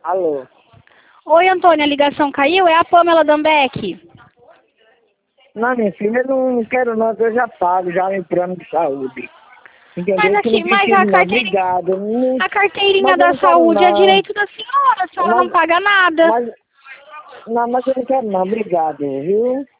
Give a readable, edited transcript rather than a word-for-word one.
Alô? Oi, Antônia, a ligação caiu? É a Pamela Dambeck. Não, minha filha, eu não quero não, eu já pago, já no plano de saúde. Entendeu? Mas Que aqui, não mas precisa, a não, carteirinha, obrigado. a carteirinha Mas eu da não quero saúde é não. direito da senhora, a senhora não Mas, paga nada. mas eu não quero não, obrigado, viu?